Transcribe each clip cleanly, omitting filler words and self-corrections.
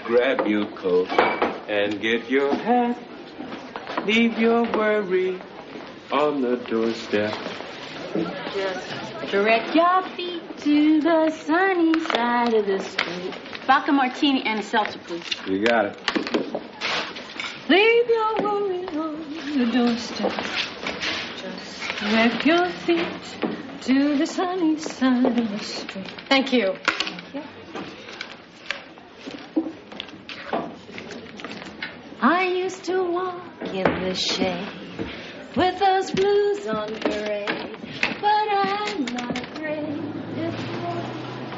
grab your coat and get your hat. Leave your worry on the doorstep. Just direct your feet to the sunny side of the street. Vodka martini and a seltzer, please. You got it. Leave your worry on the doorstep. Just direct your feet to the sunny side of the street. Thank you. Thank you. I used to walk in the shade with those blues on parade, but I'm not afraid this morning.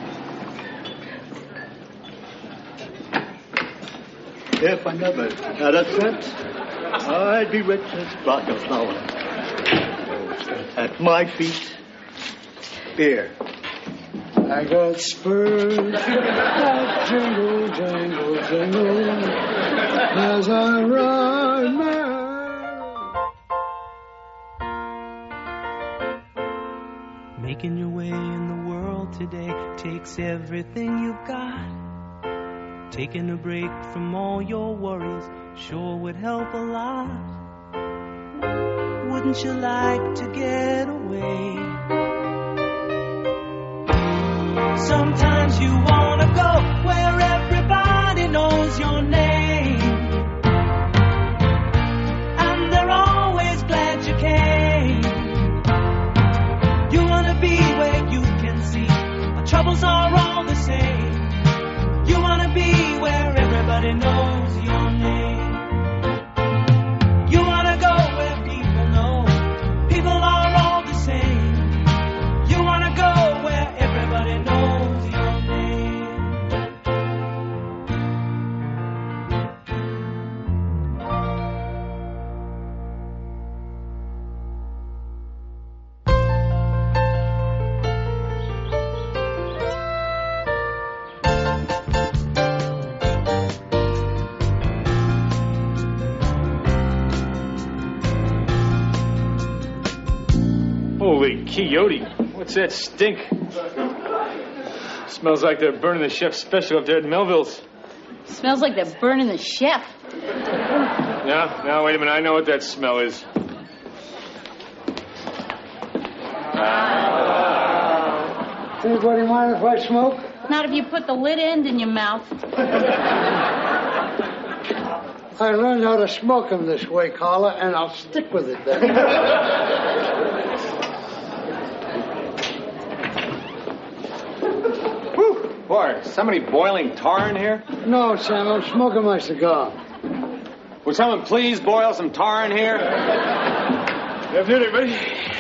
If I never had a cent, I'd be rich as Rockefeller. At my feet, here. I got spurs that jingle, jangle, jingle as I ride my... Making your way in the world today takes everything you've got. Taking a break from all your worries sure would help a lot. Wouldn't you like to get away? Sometimes you wanna go where everybody knows your name, and they're always glad you came. You wanna be where you can see our troubles are all the same. You wanna be where everybody knows your name. You wanna go where people know people are all the same. You wanna go where everybody knows your name. Holy coyote, what's that stink? Smells like they're burning the chef's special up there at Melville's. Smells like they're burning the chef. Now, wait a minute, I know what that smell is. Anybody mind if I smoke? Not if you put the lid end in your mouth. I learned how to smoke them this way, Carla, and I'll stick with it then. Boy, somebody boiling tar in here? No, Sam, I'm smoking my cigar. Would someone please boil some tar in here? Good afternoon, everybody.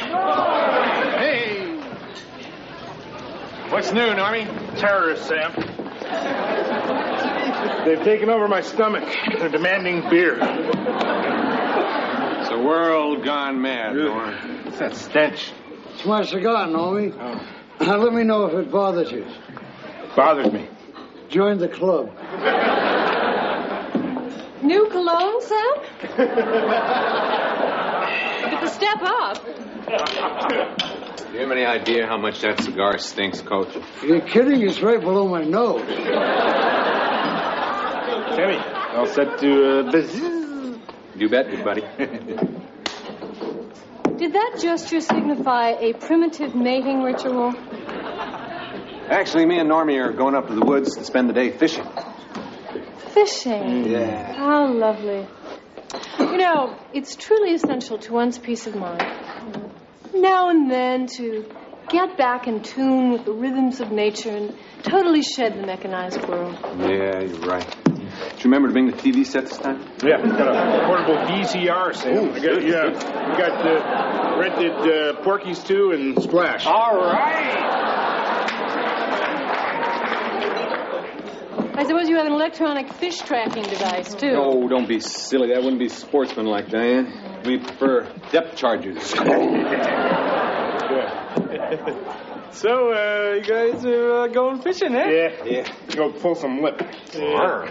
Hey! What's new, Normie? Terrorists, Sam. They've taken over my stomach. They're demanding beer. It's a world gone mad, Norm. What's that stench? It's my cigar, Normie. Oh. Now, let me know if it bothers you. Bothers me. Join the club. New cologne, Sam? It's a step up. Do you have any idea how much that cigar stinks, Coach? You're kidding? It's right below my nose. Kenny, all set to buzz. You bet, good buddy. Did that gesture signify a primitive mating ritual? Actually, me and Normie are going up to the woods to spend the day fishing. Fishing? Yeah. How lovely. You know, it's truly essential to one's peace of mind. Now and then to get back in tune with the rhythms of nature and totally shed the mechanized world. Yeah, you're right. Do you remember to bring the TV set this time? Yeah, got a portable VCR, Sam. Ooh, We got rented Porky's 2 and Splash. All right. I suppose you have an electronic fish tracking device, too. Oh, don't be silly. That wouldn't be sportsmanlike, Diane. We prefer depth charges. So, you guys are going fishing, eh? Yeah. Go pull some lip. Yeah.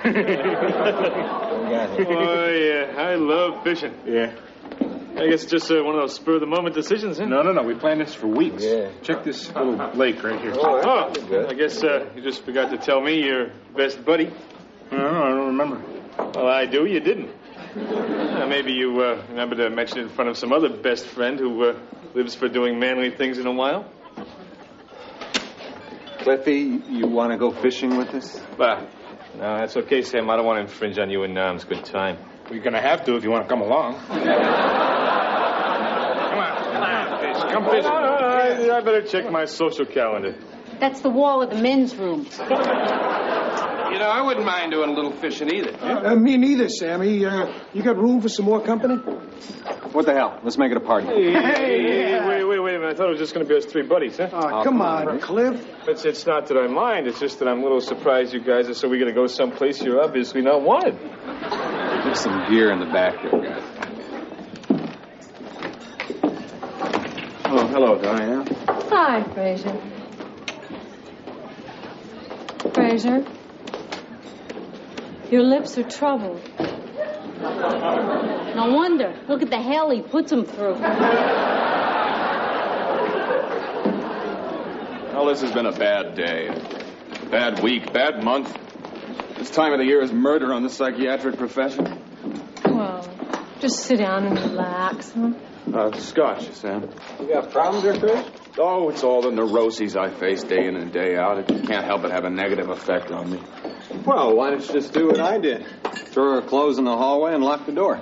Oh, yeah. I love fishing. Yeah. I guess it's just one of those spur-of-the-moment decisions, huh? No. We planned this for weeks. Yeah. Check this little lake right here. Oh, that's good. I guess you just forgot to tell me your best buddy. No, I don't remember. Well, I do. You didn't. Maybe you remember to mention it in front of some other best friend who lives for doing manly things in a while. Cliffy, you want to go fishing with us? No, that's okay, Sam. I don't want to infringe on you and Nam's good time. Well, you're going to have to if you want to come along. Come on, fish. Come fish. I better check my social calendar. That's the wall of the men's room. You know, I wouldn't mind doing a little fishing either. Me neither, Sammy. You got room for some more company? What the hell? Let's make it a party. Hey, wait a minute. I thought it was just going to be us three buddies, huh? Oh, come on, Cliff. It's not that I mind. It's just that I'm a little surprised you guys are so we're going to go someplace you're obviously not wanted. There's some gear in the back there, guys. Oh, hello, Diane. Hi, Fraser. Fraser, your lips are troubled. No wonder. Look at the hell he puts them through. Well, this has been a bad day. Bad week, bad month. This time of the year is murder on the psychiatric profession. Well, just sit down and relax, huh? Scotch, Sam. You got problems there, Chris? Oh, it's all the neuroses I face day in and day out. It can't help but have a negative effect on me. Well, why don't you just do what I did? Throw her clothes in the hallway and lock the door.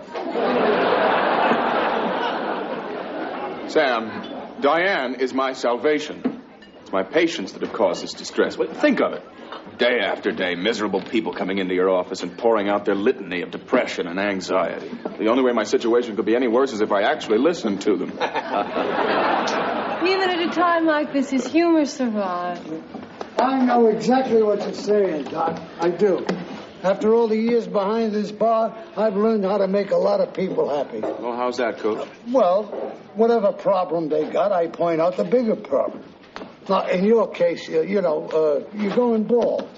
Sam, Diane is my salvation. It's my patients that have caused this distress. Well, think of it. Day after day, miserable people coming into your office and pouring out their litany of depression and anxiety. The only way my situation could be any worse is if I actually listened to them. Even at a time like this, his humor survives. I know exactly what you're saying, Doc. I do. After all the years behind this bar, I've learned how to make a lot of people happy. Well, how's that, Coach? Well, whatever problem they got, I point out the bigger problem. Now, in your case, you're going bald.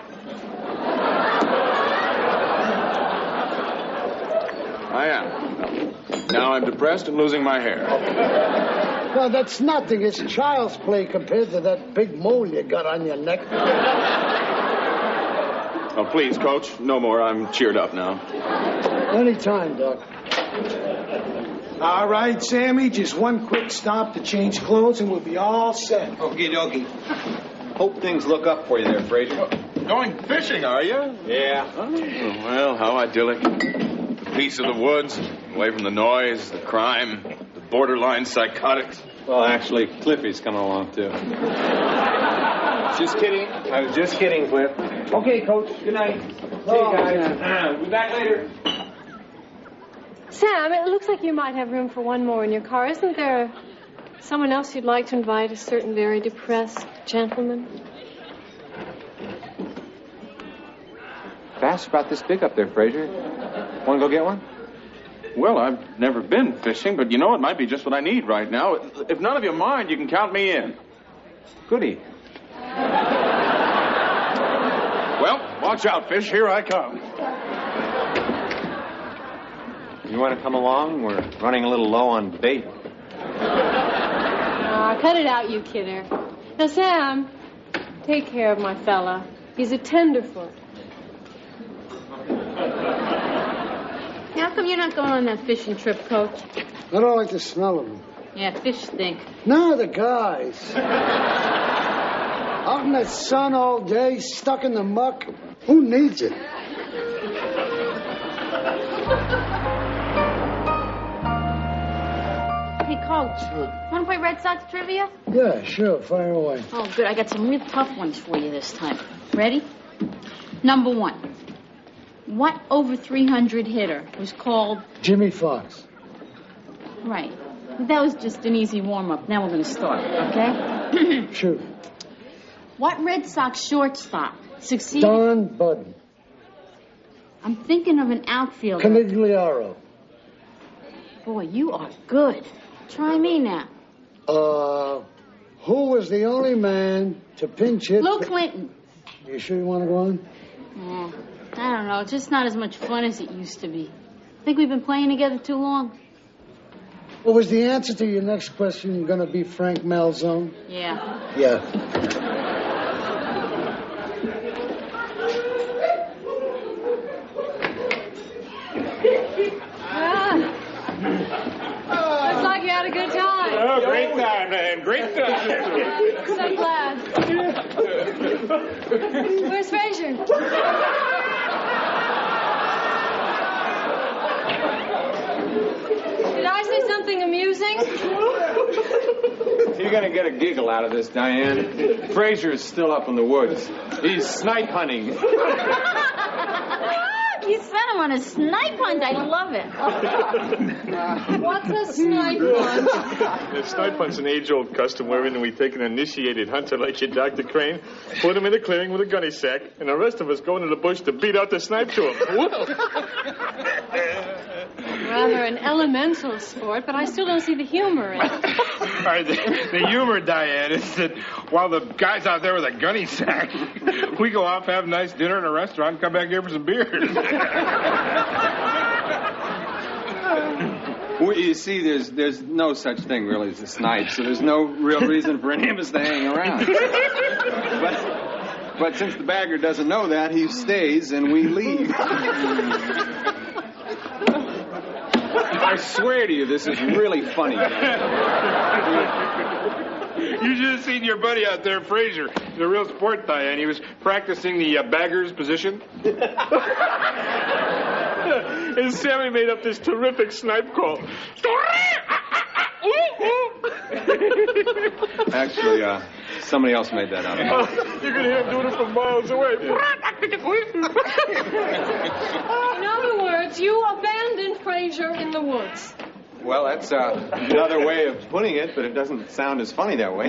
I am. Now I'm depressed and losing my hair. Well, that's nothing. It's child's play compared to that big mole you got on your neck. Oh, please, Coach. No more. I'm cheered up now. Anytime, Doc. All right, Sammy. Just one quick stop to change clothes and we'll be all set. Okie dokie. Hope things look up for you there, Fraser. Going fishing, are you? Yeah. Oh, well, how idyllic. The peace of the woods, away from the noise, the crime, the borderline psychotics. Well, actually, Cliffy's coming along, too. Just kidding. I was just kidding, Cliff. Okay, Coach. Good night. See you guys. We'll be back later. Sam, it looks like you might have room for one more in your car. Isn't there someone else you'd like to invite, a certain very depressed gentleman? Fast about this big up there, Fraser. Want to go get one? Well, I've never been fishing, but you know, it might be just what I need right now. If none of you mind, you can count me in. Goody. Well, watch out, fish. Here I come. You want to come along? We're running a little low on bait. Cut it out, you kidder. Now, Sam, take care of my fella. He's a tenderfoot. How come you're not going on that fishing trip, Coach? I don't like the smell of them. Yeah, fish stink. No, the guys. Out in the sun all day, stuck in the muck. Who needs it? Hey, Coach, want to play Red Sox trivia? Yeah, sure. Fire away. Oh, good. I got some real tough ones for you this time. Ready? Number one. What over 300 hitter was called... Jimmy Fox. Right. That was just an easy warm-up. Now we're going to start, okay? Shoot. What Red Sox shortstop succeeded... Don Budden. I'm thinking of an outfielder. Canigliaro. Boy, you are good. Try me now. Who was the only man to pinch hit... Bill Clinton. You sure you want to go on? Yeah. I don't know. It's just not as much fun as it used to be. Think we've been playing together too long? Well, was the answer to your next question going to be Frank Malzone? Yeah. Yeah. something amusing? You're going to get a giggle out of this, Diane. Fraser is still up in the woods. He's snipe hunting. You sent him on a snipe hunt. I love it. What's a snipe hunt? The snipe hunt's an age-old custom wherein we take an initiated hunter like you, Dr. Crane, put him in a clearing with a gunny sack, and the rest of us go into the bush to beat out the snipe to him. Rather an elemental sport, but I still don't see the humor in it. The humor, Diane, is that while the guy's out there with a gunny sack, we go off, have a nice dinner in a restaurant, and come back here for some beers. Well, you see, there's no such thing really as a snipe, so there's no real reason for any of us to hang around. But since the bagger doesn't know that, he stays and we leave. I swear to you, this is really funny. You should have seen your buddy out there, Fraser. He's a real sport, Diane. He was practicing the bagger's position. And Sammy made up this terrific snipe call. Actually, somebody else made that up. You can hear him doing it from miles away. In other words, you abandoned Fraser in the woods. Well, that's another way of putting it, but it doesn't sound as funny that way.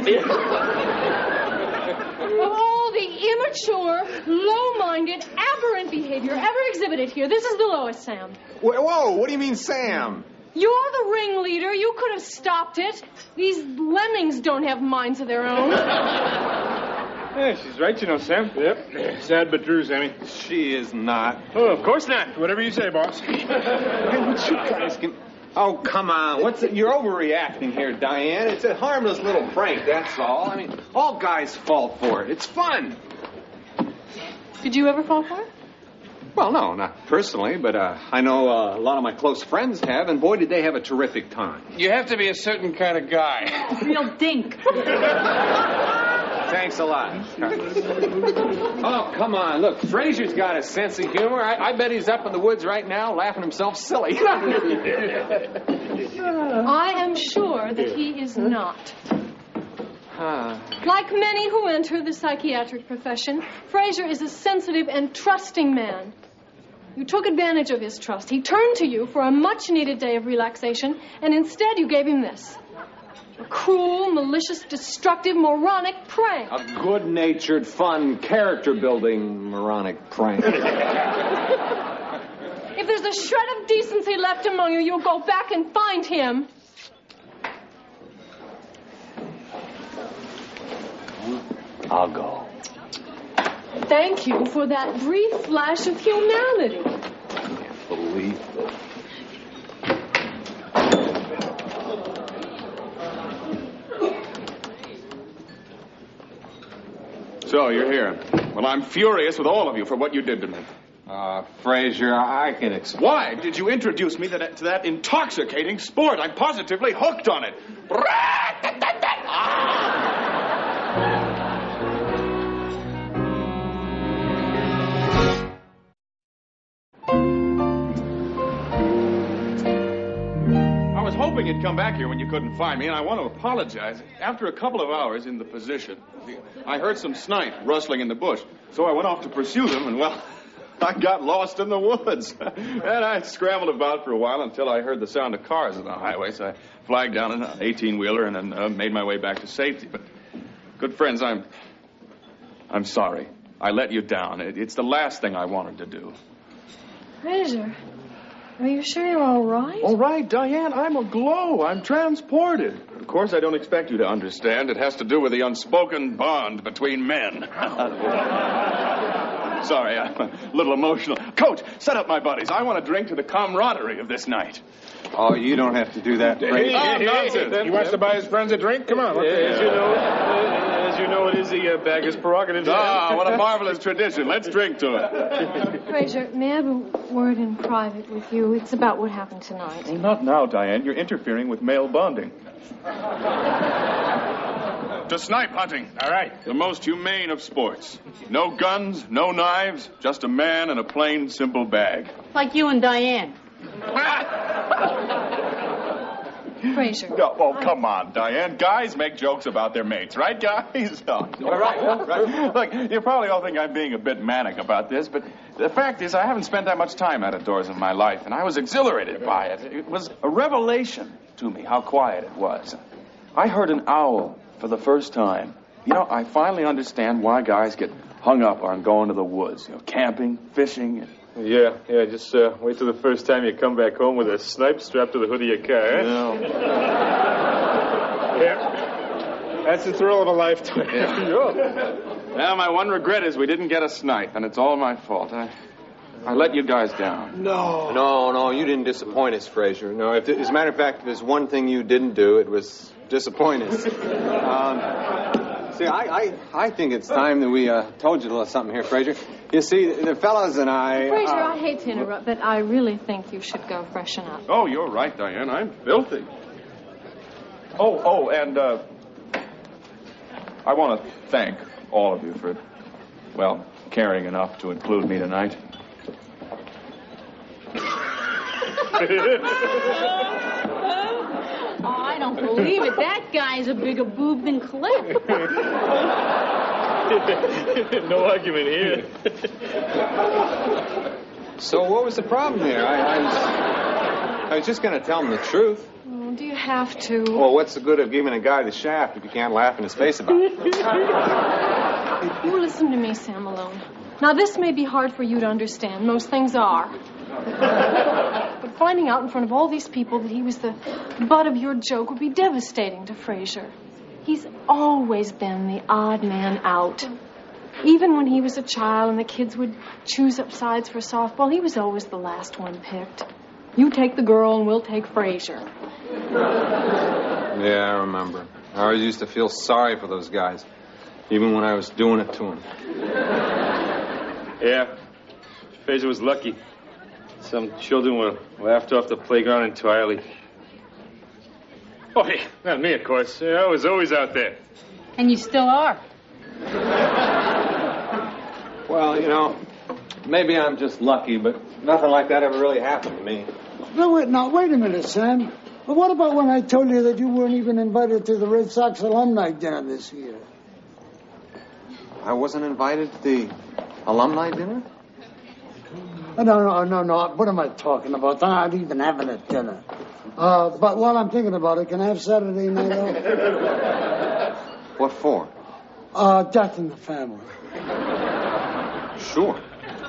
Of all the immature, low-minded, aberrant behavior ever exhibited here, this is the lowest, Sam. Whoa, what do you mean, Sam? You're the ringleader. You could have stopped it. These lemmings don't have minds of their own. Yeah, she's right, you know, Sam. Yep. Sad but true, Sammy. She is not. Oh, of course not. Whatever you say, boss. Hey, what you guys can... Oh, come on. You're overreacting here, Diane. It's a harmless little prank, that's all. I mean, all guys fall for it. It's fun. Did you ever fall for it? Well, no, not personally, but I know a lot of my close friends have, and boy, did they have a terrific time. You have to be a certain kind of guy. Real dink. Thanks a lot. Oh, come on. Look, Fraser's got a sense of humor. I bet he's up in the woods right now laughing himself silly. I am sure that he is not. Like many who enter the psychiatric profession, Fraser is a sensitive and trusting man. You took advantage of his trust. He turned to you for a much-needed day of relaxation, and instead you gave him this. A cruel, malicious, destructive, moronic prank. A good-natured, fun, character-building, moronic prank. If there's a shred of decency left among you, you'll go back and find him. I'll go. Thank you for that brief flash of humanity. Can't believe it. So, you're here. Well, I'm furious with all of you for what you did to me. Fraser, I can explain. Why did you introduce me to that intoxicating sport? I'm positively hooked on it. I was hoping you'd come back here when you couldn't find me, and I want to apologize. After a couple of hours in the position, I heard some snipe rustling in the bush, so I went off to pursue them, and, well, I got lost in the woods. And I scrambled about for a while until I heard the sound of cars on the highway, so I flagged down an 18-wheeler and then made my way back to safety. But, good friends, I'm sorry. I let you down. It's the last thing I wanted to do. Fraser, are you sure you're all right? All right, Diane, I'm aglow. I'm transported. Of course, I don't expect you to understand. It has to do with the unspoken bond between men. Sorry, I'm a little emotional. Coach, set up my buddies. I want to drink to the camaraderie of this night. Oh, you don't have to do that, Fraser. Nonsense. He wants to buy his friends a drink? Come on. As you know, it is the bagger's prerogative. Ah, what a marvelous tradition. Let's drink to it. Fraser, may I have a word in private with you? It's about what happened tonight. Not now, Diane. You're interfering with male bonding. To snipe hunting. All right. The most humane of sports. No guns, no knives, just a man and a plain, simple bag. Like you and Diane. Frazier. Oh, come on, Diane. Guys make jokes about their mates, right, guys? Oh, right. Look, you probably all think I'm being a bit manic about this, but the fact is I haven't spent that much time out of doors in my life, and I was exhilarated by it. It was a revelation to me how quiet it was. I heard an owl for the first time. You know, I finally understand why guys get hung up on going to the woods, camping, fishing. Yeah, just wait till the first time you come back home with a snipe strapped to the hood of your car, eh? Yeah. That's the thrill of a lifetime. Yeah. Sure. Well, my one regret is we didn't get a snipe, and it's all my fault. I let you guys down. No, you didn't disappoint us, Frazier. No, as a matter of fact, if there's one thing you didn't do, it was disappoint us. See, I think it's time that we told you a little something here, Frazier. You see, the fellas and I... Frazier, I hate to interrupt, but I really think you should go freshen up. Oh, you're right, Diane. I'm filthy. Oh, and I want to thank all of you for, well, caring enough to include me tonight. Oh, I don't believe it. That guy's a bigger boob than Cliff. No argument here. So what was the problem there? I was just going to tell him the truth. Oh, do you have to? Well, what's the good of giving a guy the shaft if you can't laugh in his face about it? You listen to me, Sam Malone. Now, this may be hard for you to understand. Most things are. But finding out in front of all these people that he was the butt of your joke would be devastating to Frazier. He's always been the odd man out. Even when he was a child and the kids would choose up sides for softball, he was always the last one picked. You take the girl and we'll take Frazier. Yeah, I remember. I always used to feel sorry for those guys, even when I was doing it to them. Yeah, Frazier was lucky. Some children were laughed off the playground entirely. Oh, hey, not me, of course. I was always out there. And you still are. Well, maybe I'm just lucky, but nothing like that ever really happened to me. No, wait a minute, Sam. But what about when I told you that you weren't even invited to the Red Sox alumni dinner this year? I wasn't invited to the alumni dinner? No. What am I talking about? I'm not even having a dinner. But while I'm thinking about it, can I have Saturday night off? What for? Death in the family. Sure.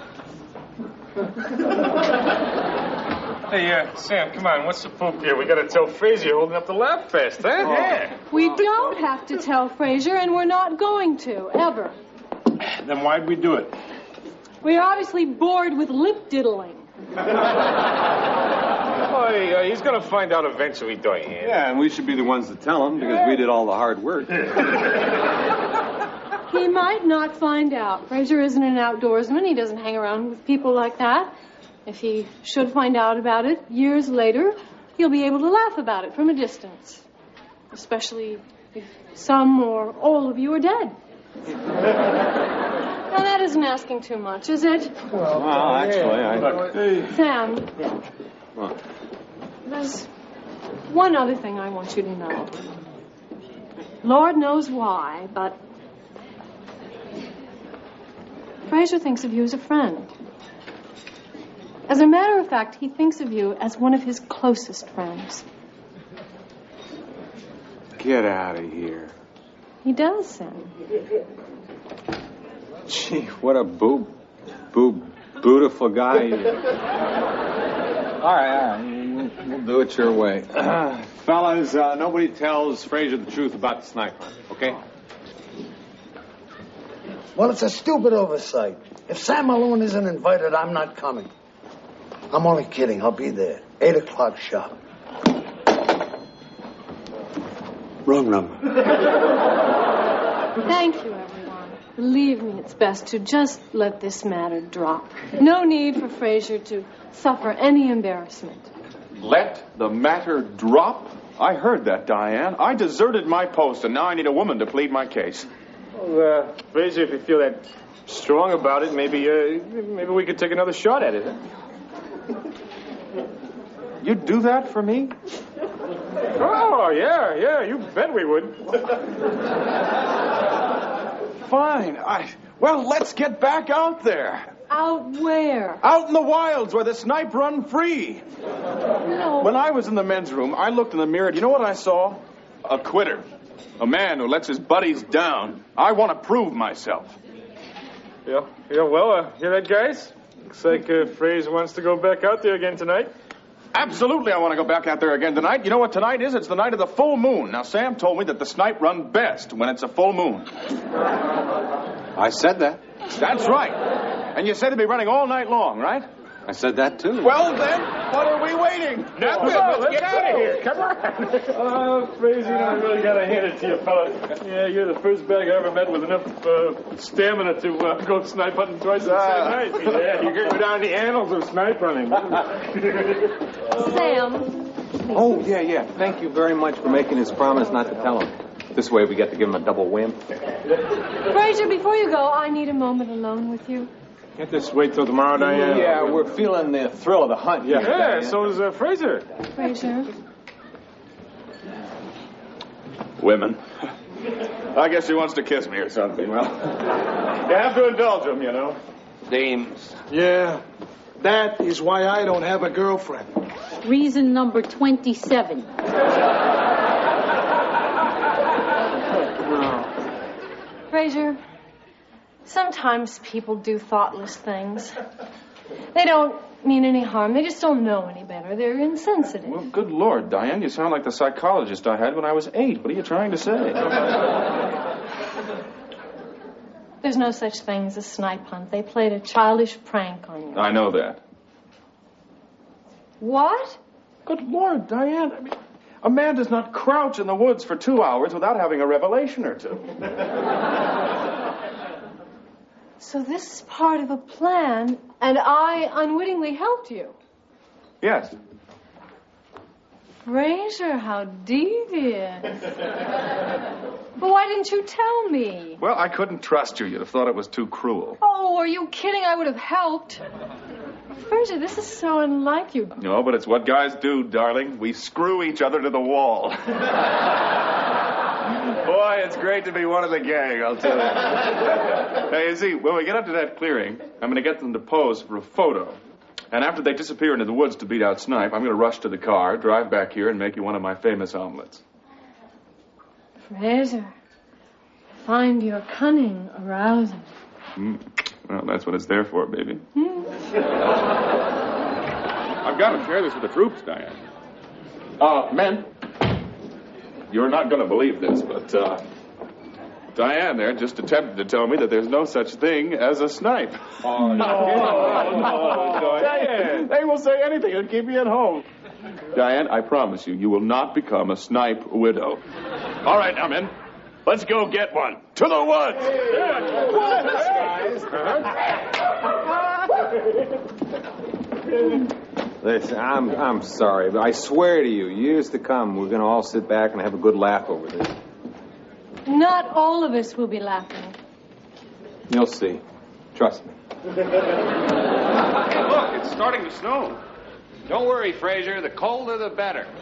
Hey, Sam, come on. What's the poop here? We got to tell Frazier you're holding up the laugh fest, huh? Oh. Yeah. We don't have to tell Frazier, and we're not going to, ever. Then why'd we do it? We're obviously bored with lip diddling. Oh, he's going to find out eventually, Diane. Yeah, and we should be the ones to tell him because we did all the hard work. He might not find out. Frazier isn't an outdoorsman. He doesn't hang around with people like that. If he should find out about it years later, he'll be able to laugh about it from a distance. Especially if some or all of you are dead. Now, that isn't asking too much, is it? Well, actually, Sam. What? There's one other thing I want you to know. Lord knows why, but Frazier thinks of you as a friend. As a matter of fact, he thinks of you as one of his closest friends. Get out of here. He does, Sam. Gee, what a beautiful guy you are. All right. We'll do it your way. Fellas, nobody tells Frazier the truth about the sniper, okay? Well, it's a stupid oversight. If Sam Malone isn't invited, I'm not coming. I'm only kidding. I'll be there. 8 o'clock sharp. Wrong number. Thank you, everyone. Believe me, it's best to just let this matter drop. No need for Frazier to suffer any embarrassment. Let the matter drop? I heard that, Diane. I deserted my post, and now I need a woman to plead my case. Well, Frazier, if you feel that strong about it, maybe we could take another shot at it. Huh? You'd do that for me? Oh, yeah, you bet we would. Fine. Well, let's get back out there. Out where? Out in the wilds where the snipe run free. No. When I was in the men's room, I looked in the mirror. Do you know what I saw? A quitter. A man who lets his buddies down. I want to prove myself. Yeah, well, hear that, guys? Looks like Fraser wants to go back out there again tonight. Absolutely, I want to go back out there again tonight. You know what tonight is? It's the night of the full moon. Now, Sam told me that the snipe run best when it's a full moon. I said that. That's right. And you said they'd be running all night long, right? I said that, too. Well, then, what are we waiting? Nothing. Let's get out of here. Come on. Oh, Fraser, I really got to hand it to you, fella. Yeah, you're the first bag I ever met with enough stamina to go snipe hunting twice in the same night. Yeah, you could go down the annals of snipe hunting. Sam. Oh, yeah. Thank you very much for making his promise not to tell him. This way we get to give him a double win. Fraser, before you go, I need a moment alone with you. Can't this wait till tomorrow, Diane? Yeah, we're feeling the thrill of the hunt. Yeah, so is Fraser. Fraser. Women. I guess she wants to kiss me or something. Well, you have to indulge them, you know. Dames. Yeah, that is why I don't have a girlfriend. Reason number 27. Fraser, sometimes people do thoughtless things. They don't mean any harm. They just don't know any better. They're insensitive. Well, good Lord, Diane, you sound like the psychologist I had when I was 8. What are you trying to say? There's no such thing as a snipe hunt. They played a childish prank on you. I know that. What? Good Lord, Diane. I mean, a man does not crouch in the woods for 2 hours without having a revelation or two. So this is part of a plan, and I unwittingly helped you. Yes. Fraser, how devious. But why didn't you tell me? Well, I couldn't trust you. You'd have thought it was too cruel. Oh, are you kidding? I would have helped. Fraser, this is so unlike you. No, but it's what guys do, darling. We screw each other to the wall. Boy, it's great to be one of the gang, I'll tell you. Hey, you see, when we get up to that clearing, I'm going to get them to pose for a photo. And after they disappear into the woods to beat out snipe, I'm going to rush to the car, drive back here, and make you one of my famous omelets. Fraser, I find your cunning arousing. Well, that's what it's there for, baby. I've got to share this with the troops, Diane. Men, you're not going to believe this, but Diane there just attempted to tell me that there's no such thing as a snipe. Oh, no. Diane, they will say anything to keep you at home. Diane, I promise you, you will not become a snipe widow. All right, now, men, let's go get one. To the woods! Listen, I'm sorry, but I swear to you, years to come, we're going to all sit back and have a good laugh over this. Not all of us will be laughing. You'll see. Trust me. Hey, look, it's starting to snow. Don't worry, Fraser. The colder, the better.